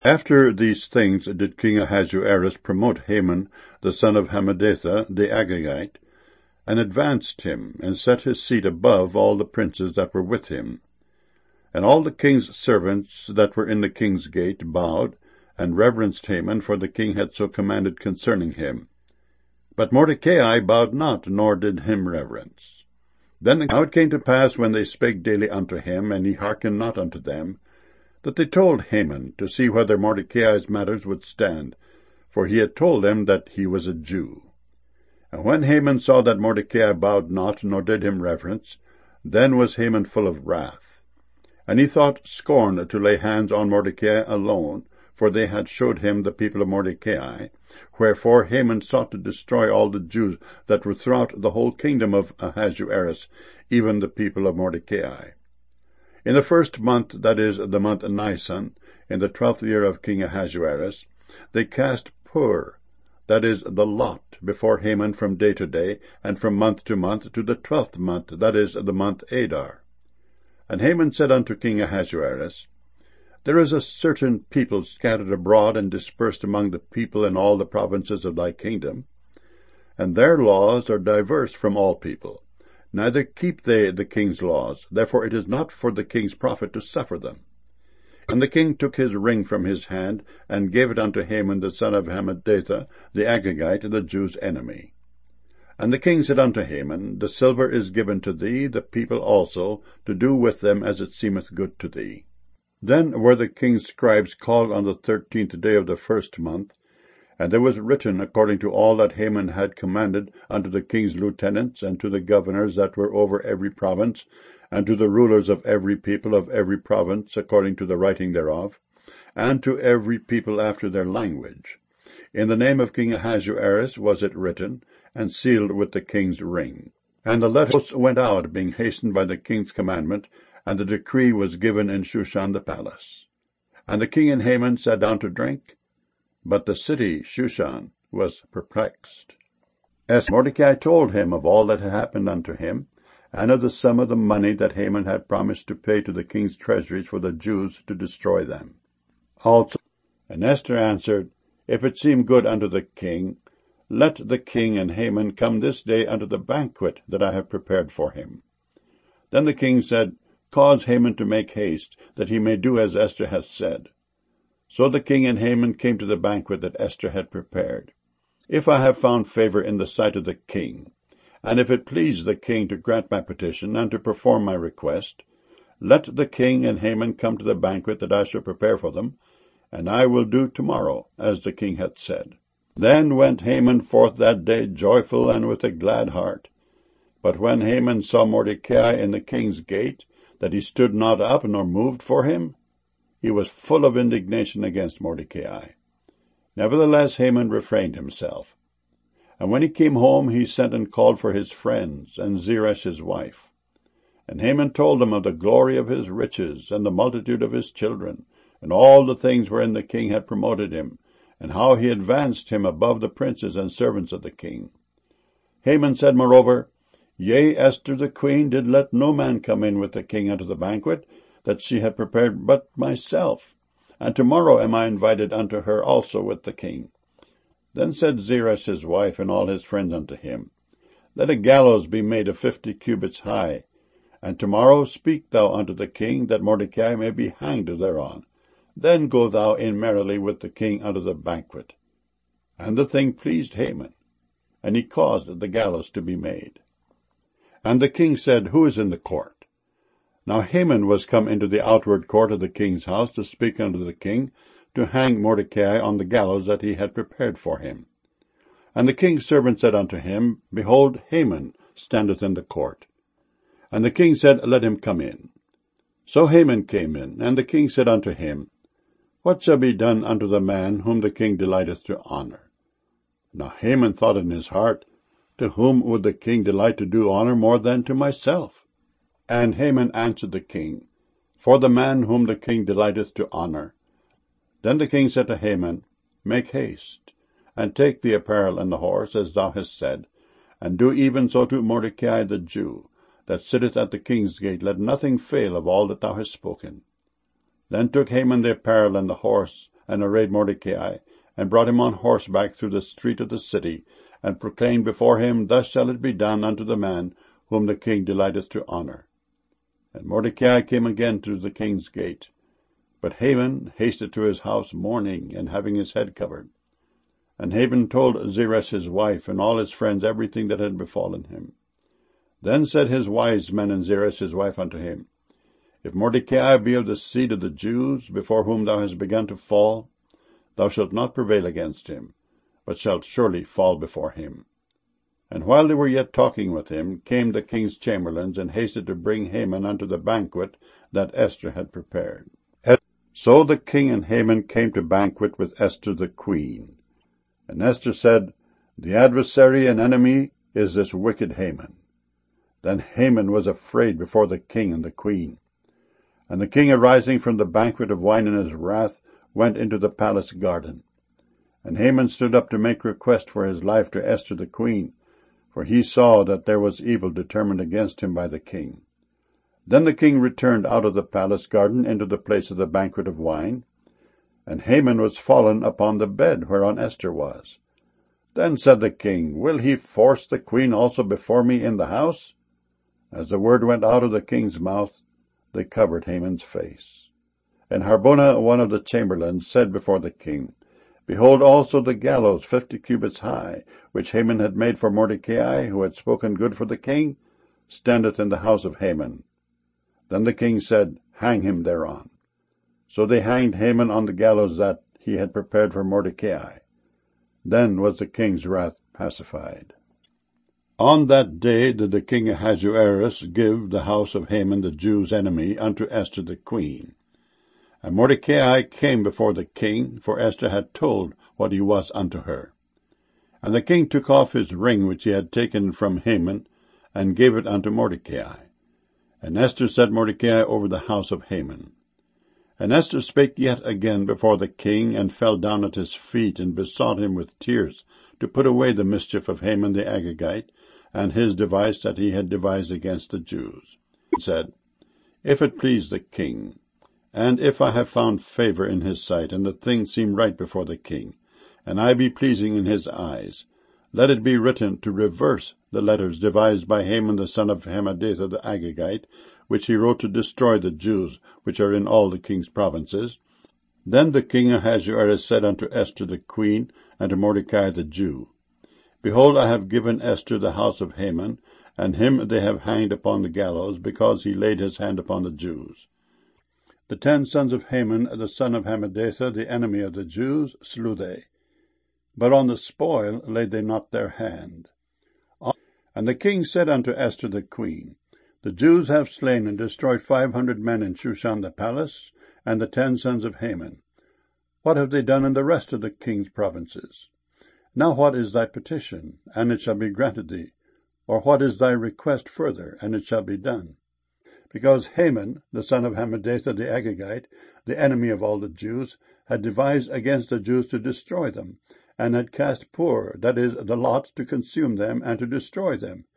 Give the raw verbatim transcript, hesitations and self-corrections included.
After these things did King Ahasuerus promote Haman the son of Hammedatha the Agagite, and advanced him, and set his seat above all the princes that were with him. And all the king's servants that were in the king's gate bowed, and reverenced Haman, for the king had so commanded concerning him. But Mordecai bowed not, nor did him reverence. Then now it came to pass, when they spake daily unto him, and he hearkened not unto them, that they told Haman, to see whether Mordecai's matters would stand, for he had told them that he was a Jew. And when Haman saw that Mordecai bowed not, nor did him reverence, then was Haman full of wrath. And he thought scorn to lay hands on Mordecai alone, for they had showed him the people of Mordecai. Wherefore Haman sought to destroy all the Jews that were throughout the whole kingdom of Ahasuerus, even the people of Mordecai. In the first month, that is, the month Nisan, in the twelfth year of King Ahasuerus, they cast pur, that is, the lot, before Haman from day to day, and from month to month, to the twelfth month, that is, the month Adar. And Haman said unto King Ahasuerus, There is a certain people scattered abroad and dispersed among the people in all the provinces of thy kingdom, and their laws are diverse from all people. Neither keep they the king's laws, therefore it is not for the king's profit to suffer them. And the king took his ring from his hand, and gave it unto Haman the son of Hammedatha, the Agagite, the Jews' enemy. And the king said unto Haman, The silver is given to thee, the people also, to do with them as it seemeth good to thee. Then were the king's scribes called on the thirteenth day of the first month, and there was written according to all that Haman had commanded unto the king's lieutenants, and to the governors that were over every province, and to the rulers of every people of every province, according to the writing thereof, and to every people after their language. In the name of King Ahasuerus was it written, and sealed with the king's ring. And the letters went out, being hastened by the king's commandment, and the decree was given in Shushan the palace. And the king and Haman sat down to drink, but the city, Shushan, was perplexed. As Mordecai told him of all that had happened unto him, and of the sum of the money that Haman had promised to pay to the king's treasuries for the Jews to destroy them. Also, and Esther answered, If it seem good unto the king, let the king and Haman come this day unto the banquet that I have prepared for him. Then the king said, Cause Haman to make haste, that he may do as Esther hath said. So the king and Haman came to the banquet that Esther had prepared. If I have found favor in the sight of the king, and if it please the king to grant my petition, and to perform my request, let the king and Haman come to the banquet that I shall prepare for them, and I will do tomorrow, as the king hath said. Then went Haman forth that day joyful and with a glad heart. But when Haman saw Mordecai in the king's gate, that he stood not up nor moved for him, he was full of indignation against Mordecai. Nevertheless Haman refrained himself. And when he came home, he sent and called for his friends, and Zeresh his wife. And Haman told them of the glory of his riches, and the multitude of his children, and all the things wherein the king had promoted him, and how he advanced him above the princes and servants of the king. Haman said moreover, Yea, Esther the queen did let no man come in with the king unto the banquet, that she had prepared but myself, and tomorrow am I invited unto her also with the king. Then said Zeresh his wife and all his friends unto him, Let a gallows be made of fifty cubits high, and tomorrow speak thou unto the king, that Mordecai may be hanged thereon. Then go thou in merrily with the king unto the banquet. And the thing pleased Haman, and he caused the gallows to be made. And the king said, Who is in the court? Now Haman was come into the outward court of the king's house to speak unto the king, to hang Mordecai on the gallows that he had prepared for him. And the king's servant said unto him, Behold, Haman standeth in the court. And the king said, Let him come in. So Haman came in, and the king said unto him, What shall be done unto the man whom the king delighteth to honor? Now Haman thought in his heart, To whom would the king delight to do honor more than to myself? And Haman answered the king, For the man whom the king delighteth to honor. Then the king said to Haman, Make haste, and take the apparel and the horse, as thou hast said, and do even so to Mordecai the Jew, that sitteth at the king's gate. Let nothing fail of all that thou hast spoken. Then took Haman the apparel and the horse, and arrayed Mordecai, and brought him on horseback through the street of the city, and proclaimed before him, Thus shall it be done unto the man whom the king delighteth to honour. And Mordecai came again to the king's gate. But Haman hasted to his house mourning, and having his head covered. And Haman told Zeresh his wife and all his friends everything that had befallen him. Then said his wise men and Zeresh his wife unto him, If Mordecai be of the seed of the Jews, before whom thou hast begun to fall, thou shalt not prevail against him, but shalt surely fall before him. And while they were yet talking with him, came the king's chamberlains, and hasted to bring Haman unto the banquet that Esther had prepared. So the king and Haman came to banquet with Esther the queen. And Esther said, The adversary and enemy is this wicked Haman. Then Haman was afraid before the king and the queen. And the king, arising from the banquet of wine in his wrath, went into the palace garden. And Haman stood up to make request for his life to Esther the queen, for he saw that there was evil determined against him by the king. Then the king returned out of the palace garden into the place of the banquet of wine, and Haman was fallen upon the bed whereon Esther was. Then said the king, Will he force the queen also before me in the house? As the word went out of the king's mouth, they covered Haman's face. And Harbona, one of the chamberlains, said before the king, Behold also the gallows fifty cubits high, which Haman had made for Mordecai, who had spoken good for the king, standeth in the house of Haman. Then the king said, Hang him thereon. So they hanged Haman on the gallows that he had prepared for Mordecai. Then was the king's wrath pacified. On that day did the king Ahasuerus give the house of Haman the Jews' enemy unto Esther the queen. And Mordecai came before the king, for Esther had told what he was unto her. And the king took off his ring which he had taken from Haman, and gave it unto Mordecai. And Esther set Mordecai over the house of Haman. And Esther spake yet again before the king, and fell down at his feet, and besought him with tears to put away the mischief of Haman the Agagite, and his device that he had devised against the Jews. He said, If it please the king, and if I have found favor in his sight, and the thing seem right before the king, and I be pleasing in his eyes, let it be written to reverse the letters devised by Haman the son of Hammedatha the Agagite, which he wrote to destroy the Jews which are in all the king's provinces. Then the king Ahasuerus said unto Esther the queen, and to Mordecai the Jew, Behold, I have given Esther the house of Haman, and him they have hanged upon the gallows, because he laid his hand upon the Jews. The ten sons of Haman, the son of Hammedatha, the enemy of the Jews, slew they. But on the spoil laid they not their hand. And the king said unto Esther the queen, The Jews have slain and destroyed five hundred men in Shushan the palace, and the ten sons of Haman. What have they done in the rest of the king's provinces? Now what is thy petition, and it shall be granted thee? Or what is thy request further, and it shall be done? Because Haman, the son of Hammedatha the Agagite, the enemy of all the Jews, had devised against the Jews to destroy them, and had cast Pur, that is, the lot, to consume them and to destroy them.